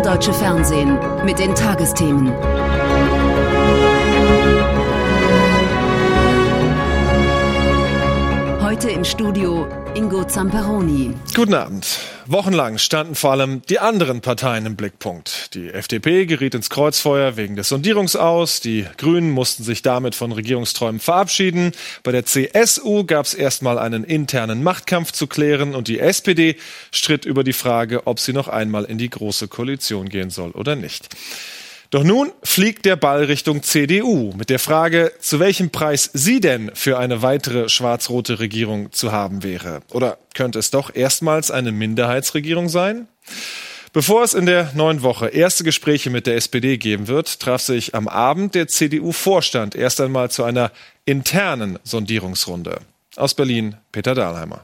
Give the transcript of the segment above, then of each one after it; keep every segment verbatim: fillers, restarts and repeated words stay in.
Norddeutsche Fernsehen mit den Tagesthemen. Heute im Studio Ingo Zamperoni. Guten Abend. Wochenlang standen vor allem die anderen Parteien im Blickpunkt. Die F D P geriet ins Kreuzfeuer wegen des Sondierungsaus. Die Grünen mussten sich damit von Regierungsträumen verabschieden. Bei der C S U gab es erstmal einen internen Machtkampf zu klären. Und die S P D stritt über die Frage, ob sie noch einmal in die Große Koalition gehen soll oder nicht. Doch nun fliegt der Ball Richtung C D U mit der Frage, zu welchem Preis sie denn für eine weitere schwarz-rote Regierung zu haben wäre. Oder könnte es doch erstmals eine Minderheitsregierung sein? Bevor es in der neuen Woche erste Gespräche mit der S P D geben wird, traf sich am Abend der C D U-Vorstand erst einmal zu einer internen Sondierungsrunde. Aus Berlin, Peter Dahlheimer.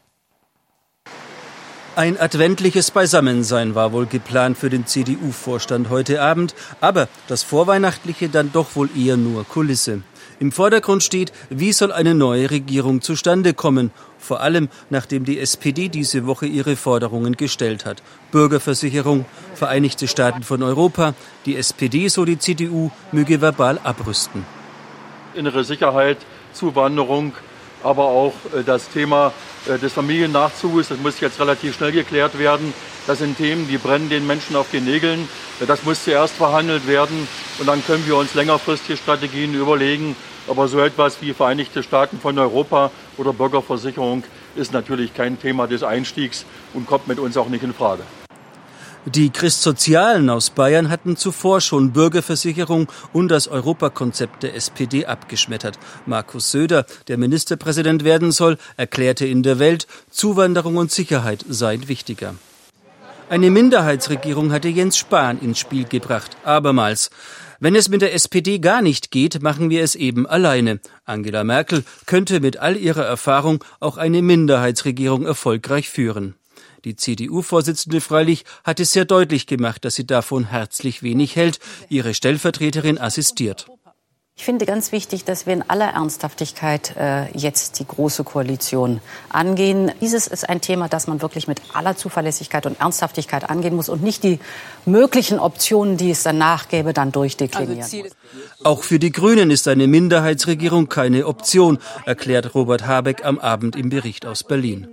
Ein adventliches Beisammensein war wohl geplant für den C D U-Vorstand heute Abend, aber das Vorweihnachtliche dann doch wohl eher nur Kulisse. Im Vordergrund steht, wie soll eine neue Regierung zustande kommen, vor allem nachdem die S P D diese Woche ihre Forderungen gestellt hat. Bürgerversicherung, Vereinigte Staaten von Europa, die S P D, so die C D U, möge verbal abrüsten. Innere Sicherheit, Zuwanderung, aber auch das Thema des Familiennachzuges, das muss jetzt relativ schnell geklärt werden. Das sind Themen, die brennen den Menschen auf den Nägeln. Das muss zuerst verhandelt werden und dann können wir uns längerfristige Strategien überlegen. Aber so etwas wie Vereinigte Staaten von Europa oder Bürgerversicherung ist natürlich kein Thema des Einstiegs und kommt mit uns auch nicht in Frage. Die Christsozialen aus Bayern hatten zuvor schon Bürgerversicherung und das Europakonzept der S P D abgeschmettert. Markus Söder, der Ministerpräsident werden soll, erklärte in der Welt, Zuwanderung und Sicherheit seien wichtiger. Eine Minderheitsregierung hatte Jens Spahn ins Spiel gebracht, abermals. Wenn es mit der S P D gar nicht geht, machen wir es eben alleine. Angela Merkel könnte mit all ihrer Erfahrung auch eine Minderheitsregierung erfolgreich führen. Die C D U-Vorsitzende freilich hat es sehr deutlich gemacht, dass sie davon herzlich wenig hält. Ihre Stellvertreterin assistiert. Ich finde ganz wichtig, dass wir in aller Ernsthaftigkeit äh, jetzt die Große Koalition angehen. Dieses ist ein Thema, das man wirklich mit aller Zuverlässigkeit und Ernsthaftigkeit angehen muss und nicht die möglichen Optionen, die es danach gäbe, dann durchdeklinieren. Auch für die Grünen ist eine Minderheitsregierung keine Option, erklärt Robert Habeck am Abend im Bericht aus Berlin.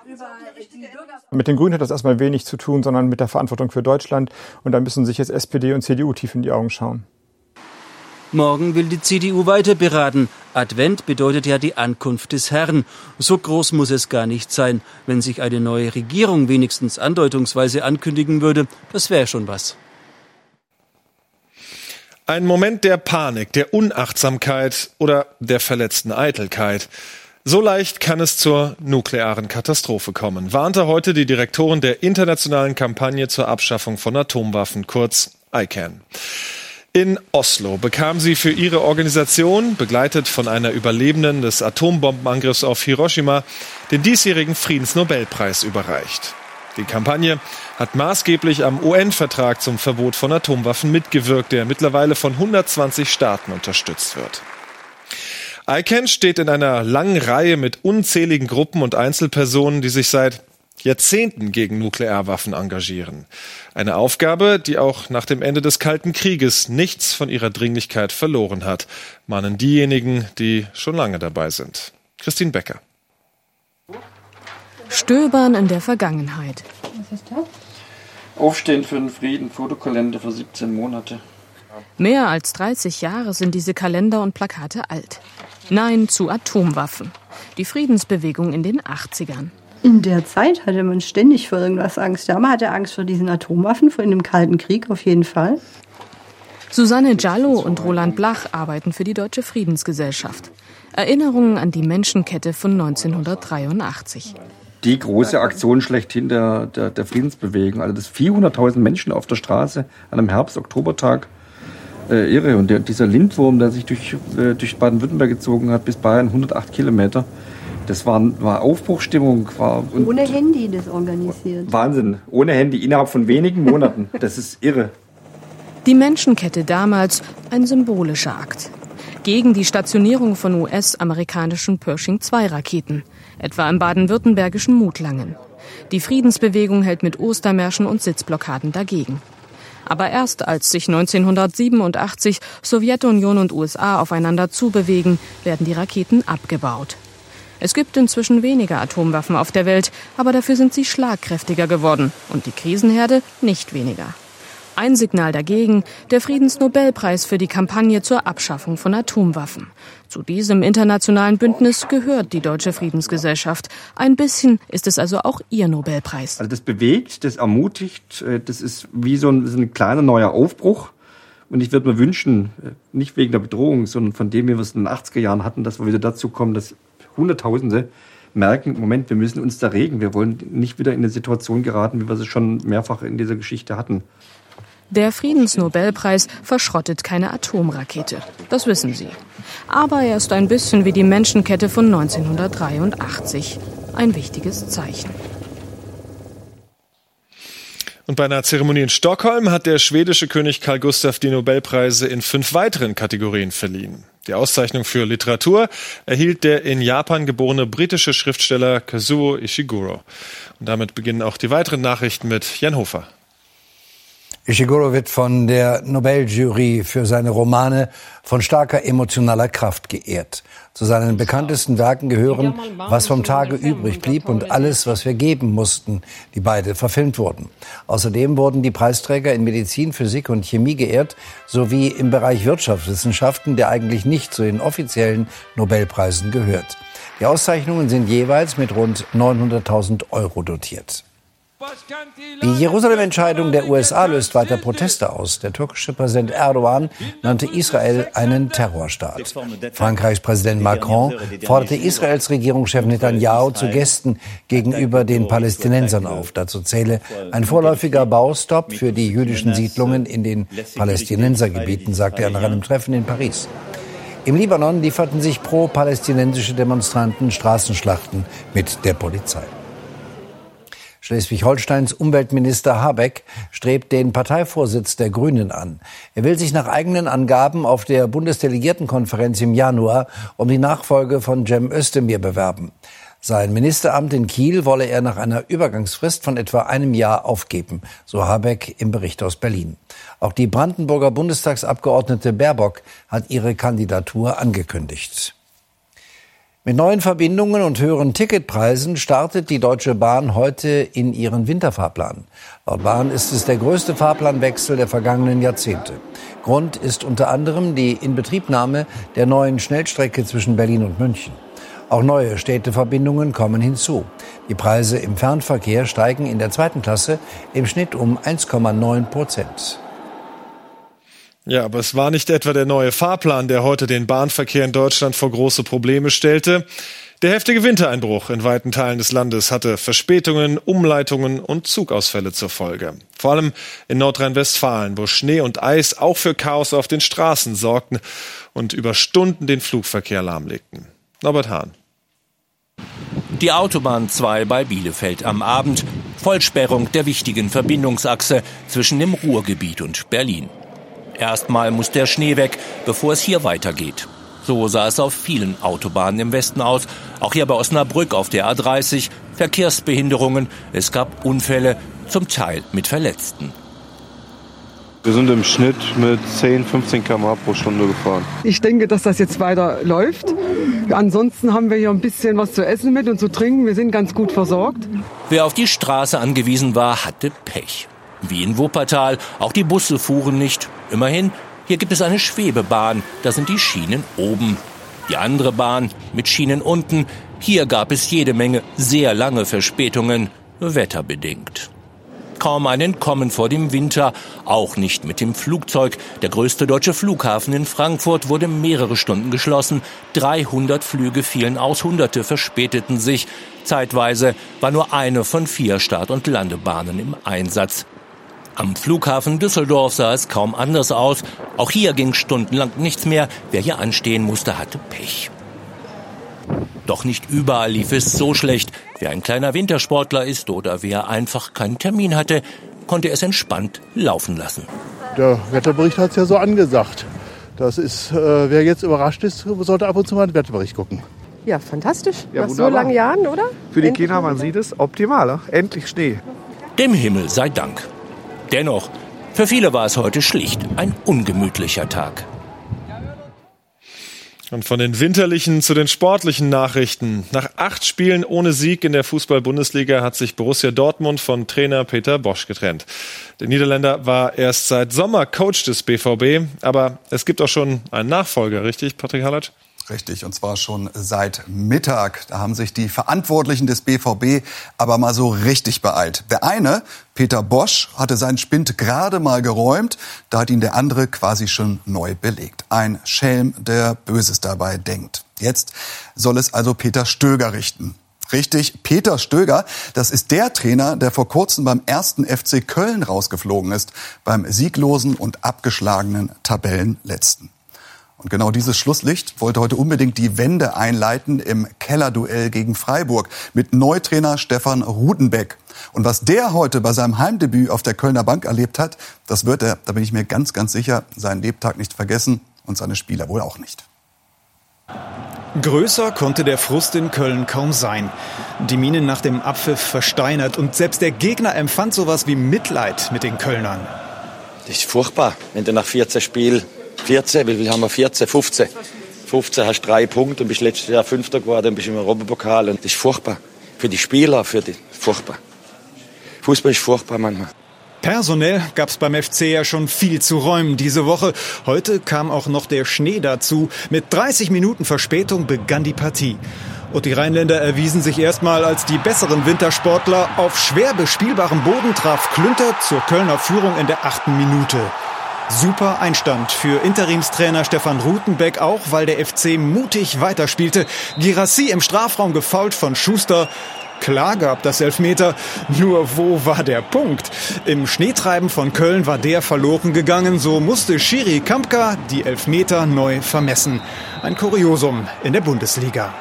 Mit den Grünen hat das erstmal wenig zu tun, sondern mit der Verantwortung für Deutschland. Und da müssen sich jetzt S P D und C D U tief in die Augen schauen. Morgen will die C D U weiter beraten. Advent bedeutet ja die Ankunft des Herrn. So groß muss es gar nicht sein. Wenn sich eine neue Regierung wenigstens andeutungsweise ankündigen würde, das wäre schon was. Ein Moment der Panik, der Unachtsamkeit oder der verletzten Eitelkeit. So leicht kann es zur nuklearen Katastrophe kommen, warnte heute die Direktorin der internationalen Kampagne zur Abschaffung von Atomwaffen, kurz I C A N. In Oslo bekam sie für ihre Organisation, begleitet von einer Überlebenden des Atombombenangriffs auf Hiroshima, den diesjährigen Friedensnobelpreis überreicht. Die Kampagne hat maßgeblich am U N-Vertrag zum Verbot von Atomwaffen mitgewirkt, der mittlerweile von hundertzwanzig Staaten unterstützt wird. I C A N steht in einer langen Reihe mit unzähligen Gruppen und Einzelpersonen, die sich seit Jahrzehnten gegen Nuklearwaffen engagieren. Eine Aufgabe, die auch nach dem Ende des Kalten Krieges nichts von ihrer Dringlichkeit verloren hat, mahnen diejenigen, die schon lange dabei sind. Christine Becker. Stöbern in der Vergangenheit. Was ist das? Aufstehen für den Frieden, Fotokalender für siebzehn Monate. Mehr als dreißig Jahre sind diese Kalender und Plakate alt. Nein zu Atomwaffen. Die Friedensbewegung in den achtzigern. In der Zeit hatte man ständig vor irgendwas Angst. Ja, man hatte Angst vor diesen Atomwaffen, vor dem Kalten Krieg auf jeden Fall. Susanne Giallo und Roland Blach arbeiten für die Deutsche Friedensgesellschaft. Erinnerungen an die Menschenkette von neunzehnhundertdreiundachtzig. Die große Aktion schlechthin der, der, der Friedensbewegung. Also das vierhunderttausend Menschen auf der Straße an einem Herbst-Oktobertag. Äh, irre. Und der, dieser Lindwurm, der sich durch, äh, durch Baden-Württemberg gezogen hat, bis Bayern, hundertacht Kilometer. Das war, war Aufbruchstimmung. War, ohne Handy das organisiert. Wahnsinn. Ohne Handy, innerhalb von wenigen Monaten. Das ist irre. Die Menschenkette damals ein symbolischer Akt. Gegen die Stationierung von U S-amerikanischen Pershing zwei Raketen, etwa im baden-württembergischen Mutlangen. Die Friedensbewegung hält mit Ostermärschen und Sitzblockaden dagegen. Aber erst als sich neunzehnhundertsiebenundachtzig Sowjetunion und U S A aufeinander zubewegen, werden die Raketen abgebaut. Es gibt inzwischen weniger Atomwaffen auf der Welt, aber dafür sind sie schlagkräftiger geworden und die Krisenherde nicht weniger. Ein Signal dagegen, der Friedensnobelpreis für die Kampagne zur Abschaffung von Atomwaffen. Zu diesem internationalen Bündnis gehört die Deutsche Friedensgesellschaft. Ein bisschen ist es also auch ihr Nobelpreis. Also das bewegt, das ermutigt, das ist wie so ein, so ein kleiner neuer Aufbruch. Und ich würde mir wünschen, nicht wegen der Bedrohung, sondern von dem, wie wir es in den achtziger Jahren hatten, dass wir wieder dazu kommen, dass Hunderttausende merken, Moment, wir müssen uns da regen. Wir wollen nicht wieder in eine Situation geraten, wie wir sie schon mehrfach in dieser Geschichte hatten. Der Friedensnobelpreis verschrottet keine Atomrakete. Das wissen Sie. Aber er ist ein bisschen wie die Menschenkette von neunzehnhundertdreiundachtzig. Ein wichtiges Zeichen. Und bei einer Zeremonie in Stockholm hat der schwedische König Carl Gustaf die Nobelpreise in fünf weiteren Kategorien verliehen. Die Auszeichnung für Literatur erhielt der in Japan geborene britische Schriftsteller Kazuo Ishiguro. Und damit beginnen auch die weiteren Nachrichten mit Jan Hofer. Ishiguro wird von der Nobeljury für seine Romane von starker emotionaler Kraft geehrt. Zu seinen bekanntesten Werken gehören Was vom Tage übrig blieb und Alles, was wir geben mussten, die beide verfilmt wurden. Außerdem wurden die Preisträger in Medizin, Physik und Chemie geehrt, sowie im Bereich Wirtschaftswissenschaften, der eigentlich nicht zu den offiziellen Nobelpreisen gehört. Die Auszeichnungen sind jeweils mit rund neunhunderttausend Euro dotiert. Die Jerusalem-Entscheidung der U S A löst weiter Proteste aus. Der türkische Präsident Erdogan nannte Israel einen Terrorstaat. Frankreichs Präsident Macron forderte Israels Regierungschef Netanyahu zu Gesten gegenüber den Palästinensern auf. Dazu zähle ein vorläufiger Baustopp für die jüdischen Siedlungen in den Palästinensergebieten, sagte er nach einem Treffen in Paris. Im Libanon lieferten sich pro-palästinensische Demonstranten Straßenschlachten mit der Polizei. Schleswig-Holsteins Umweltminister Habeck strebt den Parteivorsitz der Grünen an. Er will sich nach eigenen Angaben auf der Bundesdelegiertenkonferenz im Januar um die Nachfolge von Cem Özdemir bewerben. Sein Ministeramt in Kiel wolle er nach einer Übergangsfrist von etwa einem Jahr aufgeben, so Habeck im Bericht aus Berlin. Auch die Brandenburger Bundestagsabgeordnete Baerbock hat ihre Kandidatur angekündigt. Mit neuen Verbindungen und höheren Ticketpreisen startet die Deutsche Bahn heute in ihren Winterfahrplan. Laut Bahn ist es der größte Fahrplanwechsel der vergangenen Jahrzehnte. Grund ist unter anderem die Inbetriebnahme der neuen Schnellstrecke zwischen Berlin und München. Auch neue Städteverbindungen kommen hinzu. Die Preise im Fernverkehr steigen in der zweiten Klasse im Schnitt um eins Komma neun Prozent. Ja, aber es war nicht etwa der neue Fahrplan, der heute den Bahnverkehr in Deutschland vor große Probleme stellte. Der heftige Wintereinbruch in weiten Teilen des Landes hatte Verspätungen, Umleitungen und Zugausfälle zur Folge. Vor allem in Nordrhein-Westfalen, wo Schnee und Eis auch für Chaos auf den Straßen sorgten und über Stunden den Flugverkehr lahmlegten. Norbert Hahn. Die Autobahn zwei bei Bielefeld am Abend. Vollsperrung der wichtigen Verbindungsachse zwischen dem Ruhrgebiet und Berlin. Erstmal muss der Schnee weg, bevor es hier weitergeht. So sah es auf vielen Autobahnen im Westen aus. Auch hier bei Osnabrück auf der A dreißig. Verkehrsbehinderungen. Es gab Unfälle, zum Teil mit Verletzten. Wir sind im Schnitt mit zehn, fünfzehn Kilometer pro Stunde gefahren. Ich denke, dass das jetzt weiter läuft. Ansonsten haben wir hier ein bisschen was zu essen mit und zu trinken. Wir sind ganz gut versorgt. Wer auf die Straße angewiesen war, hatte Pech. Wie in Wuppertal, auch die Busse fuhren nicht. Immerhin, hier gibt es eine Schwebebahn, da sind die Schienen oben. Die andere Bahn mit Schienen unten, hier gab es jede Menge sehr lange Verspätungen, wetterbedingt. Kaum ein Entkommen vor dem Winter, auch nicht mit dem Flugzeug. Der größte deutsche Flughafen in Frankfurt wurde mehrere Stunden geschlossen. dreihundert Flüge fielen aus, Hunderte verspäteten sich. Zeitweise war nur eine von vier Start- und Landebahnen im Einsatz. Am Flughafen Düsseldorf sah es kaum anders aus. Auch hier ging stundenlang nichts mehr. Wer hier anstehen musste, hatte Pech. Doch nicht überall lief es so schlecht. Wer ein kleiner Wintersportler ist oder wer einfach keinen Termin hatte, konnte es entspannt laufen lassen. Der Wetterbericht hat es ja so angesagt. Das ist, äh, wer jetzt überrascht ist, sollte ab und zu mal den Wetterbericht gucken. Ja, fantastisch. Ja, nach so langen Jahren, oder? Für die Kinder, man sieht es, optimal. Endlich Schnee. Dem Himmel sei Dank. Dennoch, Für viele war es heute schlicht ein ungemütlicher Tag. Und von den winterlichen zu den sportlichen Nachrichten. Nach acht Spielen ohne Sieg in der Fußball-Bundesliga hat sich Borussia Dortmund von Trainer Peter Bosz getrennt. Der Niederländer war erst seit Sommer Coach des B V B, aber es gibt auch schon einen Nachfolger, richtig, Patrick Hallatsch? Richtig, und zwar schon seit Mittag. Da haben sich die Verantwortlichen des B V B aber mal so richtig beeilt. Der eine, Peter Bosz, hatte seinen Spind gerade mal geräumt. Da hat ihn der andere quasi schon neu belegt. Ein Schelm, der Böses dabei denkt. Jetzt soll es also Peter Stöger richten. Richtig, Peter Stöger, das ist der Trainer, der vor kurzem beim ersten F C Köln rausgeflogen ist. Beim sieglosen und abgeschlagenen Tabellenletzten. Und genau dieses Schlusslicht wollte heute unbedingt die Wende einleiten im Kellerduell gegen Freiburg mit Neutrainer Stefan Rutenbeck. Und was der heute bei seinem Heimdebüt auf der Kölner Bank erlebt hat, das wird er, da bin ich mir ganz, ganz sicher, seinen Lebtag nicht vergessen und seine Spieler wohl auch nicht. Größer konnte der Frust in Köln kaum sein. Die Mienen nach dem Abpfiff versteinert und selbst der Gegner empfand sowas wie Mitleid mit den Kölnern. Das ist furchtbar, wenn du nach vierzehn Spielen vierzehn, wie viel haben wir? vierzehn, fünfzehn. fünfzehn hast drei Punkte und bist letztes Jahr Fünfter geworden und bist im Europapokal. Und das ist furchtbar. Für die Spieler, für die, furchtbar. Fußball ist furchtbar manchmal. Personell gab es beim F C ja schon viel zu räumen diese Woche. Heute kam auch noch der Schnee dazu. Mit dreißig Minuten Verspätung begann die Partie. Und die Rheinländer erwiesen sich erstmal als die besseren Wintersportler. Auf schwer bespielbarem Boden traf Klünter zur Kölner Führung in der achten Minute. Super Einstand für Interimstrainer Stefan Rutenbeck, auch weil der F C mutig weiterspielte. Guirassy im Strafraum gefoult von Schuster. Klar gab das Elfmeter, nur wo war der Punkt? Im Schneetreiben von Köln war der verloren gegangen, so musste Schiri Kampka die Elfmeter neu vermessen. Ein Kuriosum in der Bundesliga.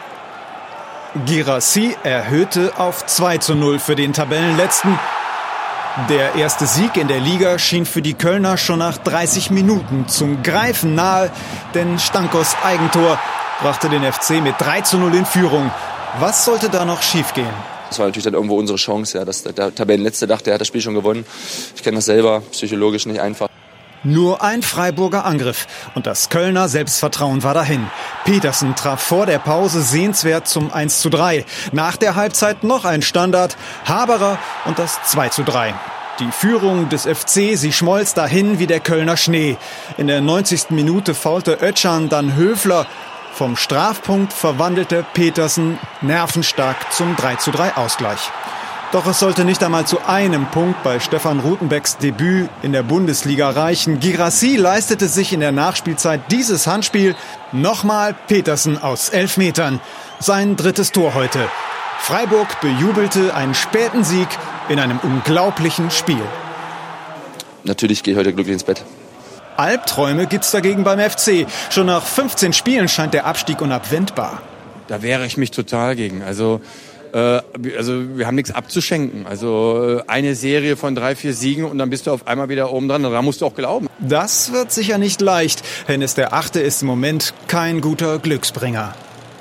Guirassy erhöhte auf zwei zu null für den Tabellenletzten. Der erste Sieg in der Liga schien für die Kölner schon nach dreißig Minuten zum Greifen nahe, denn Stankos Eigentor brachte den F C mit drei zu null in Führung. Was sollte da noch schiefgehen? Das war natürlich dann irgendwo unsere Chance, ja, dass der, der Tabellenletzte dachte, er hat das Spiel schon gewonnen. Ich kenne das selber, psychologisch nicht einfach. Nur ein Freiburger Angriff und das Kölner Selbstvertrauen war dahin. Petersen traf vor der Pause sehenswert zum eins zu drei. Nach der Halbzeit noch ein Standard, Haberer und das zwei zu drei. Die Führung des F C, sie schmolz dahin wie der Kölner Schnee. In der neunzigsten Minute faulte Özcan, dann Höfler. Vom Strafpunkt verwandelte Petersen nervenstark zum drei zu drei Ausgleich. Doch es sollte nicht einmal zu einem Punkt bei Stefan Rutenbecks Debüt in der Bundesliga reichen. Guirassy leistete sich in der Nachspielzeit dieses Handspiel. Nochmal Petersen aus elf Metern. Sein drittes Tor heute. Freiburg bejubelte einen späten Sieg in einem unglaublichen Spiel. Natürlich gehe ich heute glücklich ins Bett. Albträume gibt's dagegen beim F C. Schon nach fünfzehn Spielen scheint der Abstieg unabwendbar. Da wehre ich mich total gegen. Also Also wir haben nichts abzuschenken. Also eine Serie von drei, vier Siegen und dann bist du auf einmal wieder oben dran. Da musst du auch glauben. Das wird sicher nicht leicht. Hennes der Achte ist im Moment kein guter Glücksbringer.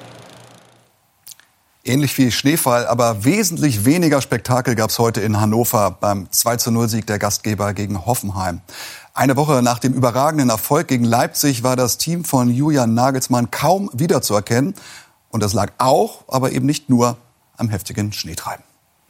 Ähnlich wie Schneefall, aber wesentlich weniger Spektakel gab es heute in Hannover beim zwei zu null Sieg der Gastgeber gegen Hoffenheim. Eine Woche nach dem überragenden Erfolg gegen Leipzig war das Team von Julian Nagelsmann kaum wiederzuerkennen. Und das lag auch, aber eben nicht nur am heftigen Schneetreiben.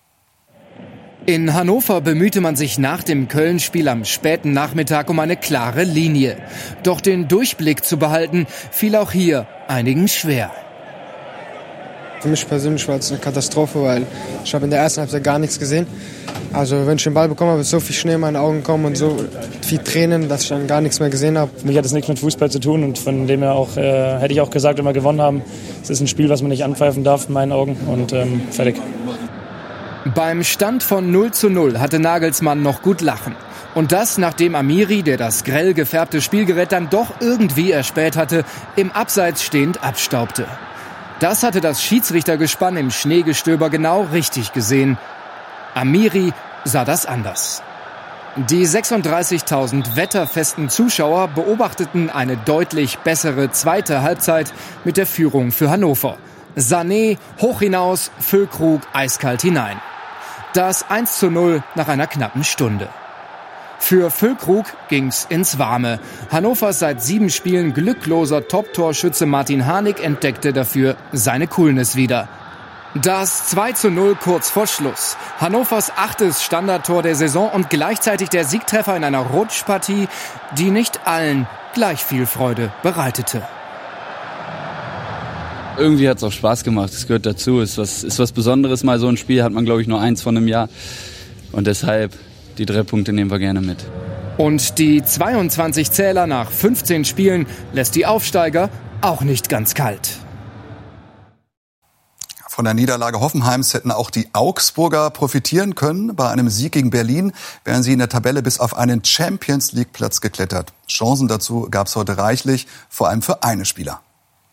In Hannover bemühte man sich nach dem Köln-Spiel am späten Nachmittag um eine klare Linie. Doch den Durchblick zu behalten, fiel auch hier einigen schwer. Für mich persönlich war es eine Katastrophe, weil ich habe in der ersten Halbzeit gar nichts gesehen. Also wenn ich den Ball bekommen habe, ist so viel Schnee in meine Augen gekommen und so viel Tränen, dass ich dann gar nichts mehr gesehen habe. Für mich hat es nichts mit Fußball zu tun und von dem her auch, äh, hätte ich auch gesagt, wenn wir gewonnen haben, es ist ein Spiel, was man nicht anpfeifen darf in meinen Augen und ähm, fertig. Beim Stand von null zu null hatte Nagelsmann noch gut lachen. Und das, nachdem Amiri, der das grell gefärbte Spielgerät dann doch irgendwie erspäht hatte, im Abseits stehend abstaubte. Das hatte das Schiedsrichtergespann im Schneegestöber genau richtig gesehen. Amiri sah das anders. Die sechsunddreißigtausend wetterfesten Zuschauer beobachteten eine deutlich bessere zweite Halbzeit mit der Führung für Hannover. Sané hoch hinaus, Füllkrug eiskalt hinein. Das eins zu null nach einer knappen Stunde. Für Füllkrug ging's ins Warme. Hannovers seit sieben Spielen glückloser Top-Torschütze Martin Harnik entdeckte dafür seine Coolness wieder. Das zwei zu null kurz vor Schluss. Hannovers achtes Standardtor der Saison und gleichzeitig der Siegtreffer in einer Rutschpartie, die nicht allen gleich viel Freude bereitete. Irgendwie hat es auch Spaß gemacht, es gehört dazu, ist was, ist was Besonderes, mal so ein Spiel hat man glaube ich nur eins von einem Jahr und deshalb die drei Punkte nehmen wir gerne mit. Und die zweiundzwanzig Zähler nach fünfzehn Spielen lässt die Aufsteiger auch nicht ganz kalt. Von der Niederlage Hoffenheims hätten auch die Augsburger profitieren können. Bei einem Sieg gegen Berlin wären sie in der Tabelle bis auf einen Champions-League-Platz geklettert. Chancen dazu gab es heute reichlich, vor allem für einen Spieler.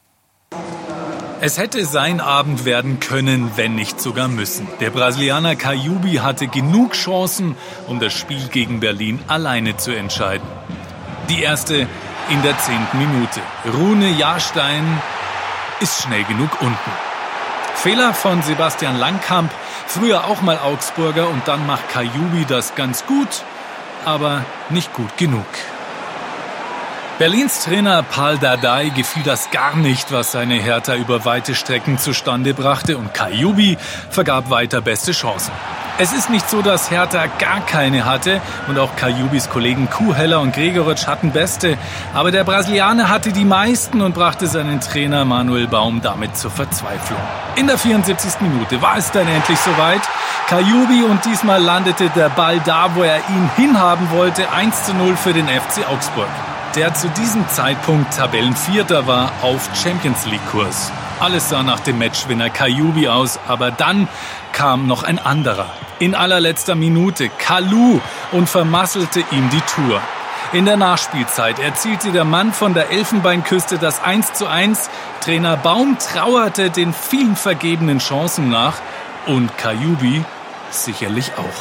Es hätte sein Abend werden können, wenn nicht sogar müssen. Der Brasilianer Kajubi hatte genug Chancen, um das Spiel gegen Berlin alleine zu entscheiden. Die erste in der zehnten Minute. Rune Jahrstein ist schnell genug unten. Fehler von Sebastian Langkamp, früher auch mal Augsburger, und dann macht Kajubi das ganz gut, aber nicht gut genug. Berlins Trainer Pal Dardai gefiel das gar nicht, was seine Hertha über weite Strecken zustande brachte, und Kajubi vergab weiter beste Chancen. Es ist nicht so, dass Hertha gar keine hatte, und auch Kajubis Kollegen Kuhheller und Gregoritsch hatten beste, aber der Brasilianer hatte die meisten und brachte seinen Trainer Manuel Baum damit zur Verzweiflung. In der vierundsiebzigsten Minute war es dann endlich soweit. Kajubi, und diesmal landete der Ball da, wo er ihn hinhaben wollte, eins zu null für den F C Augsburg, der zu diesem Zeitpunkt Tabellenvierter war, auf Champions-League-Kurs. Alles sah nach dem Matchwinner Kajubi aus, aber dann kam noch ein anderer. In allerletzter Minute Kalou und vermasselte ihm die Tour. In der Nachspielzeit erzielte der Mann von der Elfenbeinküste das eins zu eins. Trainer Baum trauerte den vielen vergebenen Chancen nach, und Kajubi sicherlich auch.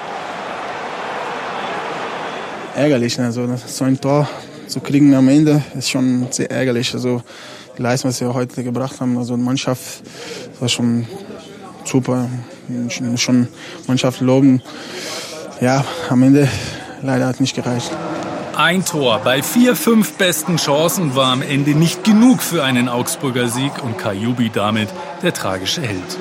Ärgerlich, also so ein Tor zu kriegen am Ende ist schon sehr ärgerlich. Also die Leistung, was wir heute gebracht haben, also die Mannschaft war schon super. Ich muss schon Mannschaft loben. Ja, am Ende leider hat nicht gereicht. Ein Tor bei vier, fünf besten Chancen war am Ende nicht genug für einen Augsburger Sieg, und Kajubi damit der tragische Held.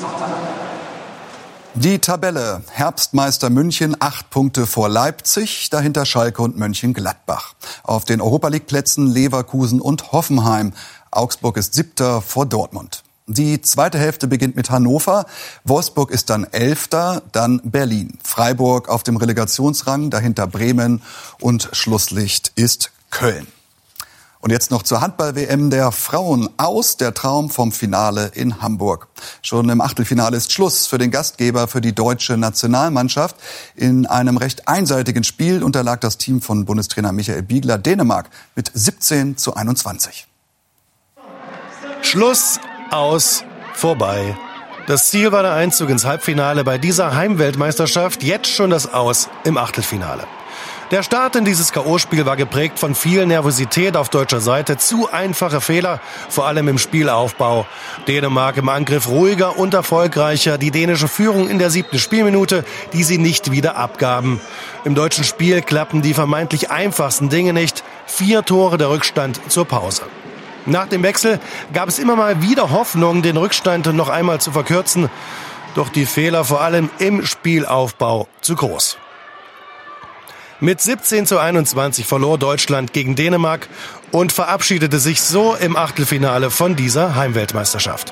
Die Tabelle: Herbstmeister München, acht Punkte vor Leipzig, dahinter Schalke und Mönchengladbach. Auf den Europa-League-Plätzen Leverkusen und Hoffenheim. Augsburg ist Siebter vor Dortmund. Die zweite Hälfte beginnt mit Hannover. Wolfsburg ist dann Elfter, dann Berlin. Freiburg auf dem Relegationsrang, dahinter Bremen, und Schlusslicht ist Köln. Und jetzt noch zur Handball-W M der Frauen. Aus der Traum vom Finale in Hamburg. Schon im Achtelfinale ist Schluss für den Gastgeber, für die deutsche Nationalmannschaft. In einem recht einseitigen Spiel unterlag das Team von Bundestrainer Michael Biegler Dänemark mit siebzehn zu einundzwanzig. Schluss, aus, vorbei. Das Ziel war der Einzug ins Halbfinale bei dieser Heimweltmeisterschaft, jetzt schon das Aus im Achtelfinale. Der Start in dieses K O-Spiel war geprägt von viel Nervosität auf deutscher Seite, zu einfache Fehler, vor allem im Spielaufbau. Dänemark im Angriff ruhiger und erfolgreicher, die dänische Führung in der siebten Spielminute, die sie nicht wieder abgaben. Im deutschen Spiel klappen die vermeintlich einfachsten Dinge nicht, vier Tore der Rückstand zur Pause. Nach dem Wechsel gab es immer mal wieder Hoffnung, den Rückstand noch einmal zu verkürzen, doch die Fehler vor allem im Spielaufbau zu groß. Mit siebzehn zu einundzwanzig verlor Deutschland gegen Dänemark und verabschiedete sich so im Achtelfinale von dieser Heimweltmeisterschaft.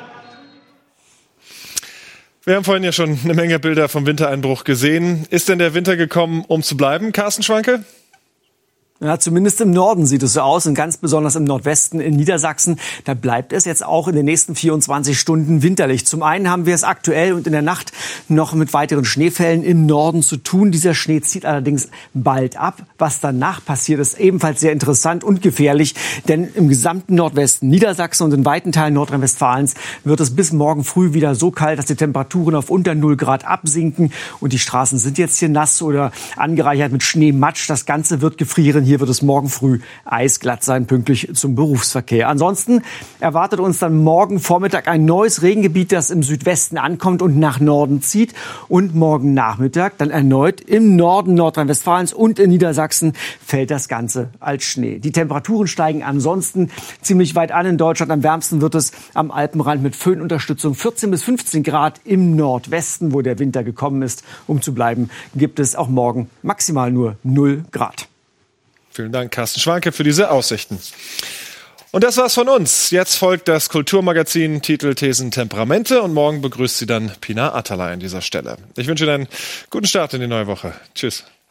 Wir haben vorhin ja schon eine Menge Bilder vom Wintereinbruch gesehen. Ist denn der Winter gekommen, um zu bleiben, Carsten Schwanke? Ja, zumindest im Norden sieht es so aus und ganz besonders im Nordwesten in Niedersachsen. Da bleibt es jetzt auch in den nächsten vierundzwanzig Stunden winterlich. Zum einen haben wir es aktuell und in der Nacht noch mit weiteren Schneefällen im Norden zu tun. Dieser Schnee zieht allerdings bald ab. Was danach passiert, ist ebenfalls sehr interessant und gefährlich. Denn im gesamten Nordwesten Niedersachsen und in weiten Teilen Nordrhein-Westfalens wird es bis morgen früh wieder so kalt, dass die Temperaturen auf unter null Grad absinken. Und die Straßen sind jetzt hier nass oder angereichert mit Schneematsch. Das Ganze wird gefrieren hier hier wird es morgen früh eisglatt sein, pünktlich zum Berufsverkehr. Ansonsten erwartet uns dann morgen Vormittag ein neues Regengebiet, das im Südwesten ankommt und nach Norden zieht. Und morgen Nachmittag dann erneut im Norden Nordrhein-Westfalens und in Niedersachsen fällt das Ganze als Schnee. Die Temperaturen steigen ansonsten ziemlich weit an in Deutschland. Am wärmsten wird es am Alpenrand mit Föhnunterstützung vierzehn bis fünfzehn Grad. Im Nordwesten, wo der Winter gekommen ist, um zu bleiben, gibt es auch morgen maximal nur null Grad. Vielen Dank, Carsten Schwanke, für diese Aussichten. Und das war's von uns. Jetzt folgt das Kulturmagazin Titel, Thesen, Temperamente und morgen begrüßt sie dann Pina Atalay an dieser Stelle. Ich wünsche Ihnen einen guten Start in die neue Woche. Tschüss.